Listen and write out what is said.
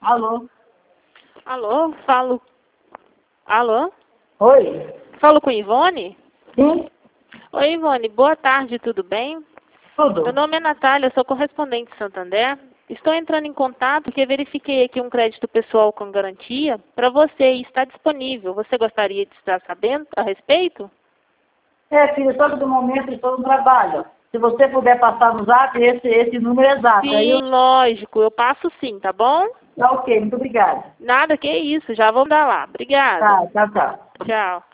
Alô? Alô? Falo. Alô? Oi? Falo com Ivone? Sim? Oi, Ivone. Boa tarde, tudo bem? Tudo? Meu nome é Natália, sou correspondente de Santander. Estou entrando em contato porque verifiquei aqui um crédito pessoal com garantia para você e está disponível. Você gostaria de estar sabendo a respeito? Filha, todo momento estou no trabalho. Se você puder passar no zap, esse número exato. Aí Sim, lógico. Eu passo sim, tá bom? Tá ok, muito obrigada. Nada, que isso. Já vamos dar lá. Obrigada. Tá, tchau, tchau. Tchau.